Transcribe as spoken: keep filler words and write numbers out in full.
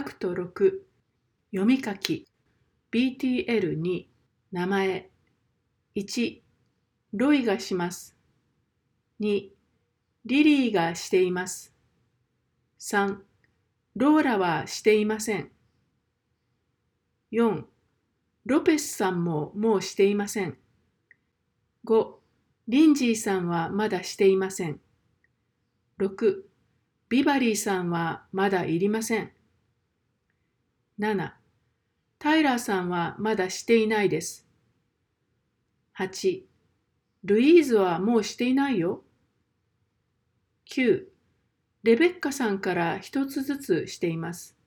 アクトろく読み書き ビーティーエルに 名前いちロイがしますにリリーがしていますさんローラはしていませんよんロペスさんももうしていませんごリンジーさんはまだしていませんろくビバリーさんはまだいりませんななタイラーさんはまだしていないですはちルイーズはもうしていないよきゅうレベッカさんから一つずつしています